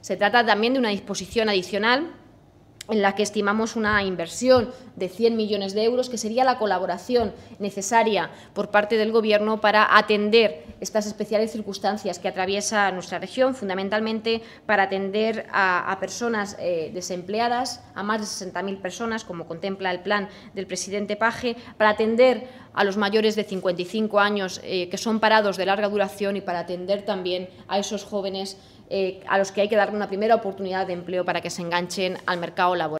Se trata también de una disposición adicional en la que estimamos una inversión de 100 millones de euros, que sería la colaboración necesaria por parte del Gobierno para atender estas especiales circunstancias que atraviesa nuestra región, fundamentalmente para atender a personas desempleadas, a más de 60.000 personas, como contempla el plan del presidente Page, para atender a los mayores de 55 años que son parados de larga duración y para atender también a esos jóvenes a los que hay que darle una primera oportunidad de empleo para que se enganchen al mercado laboral.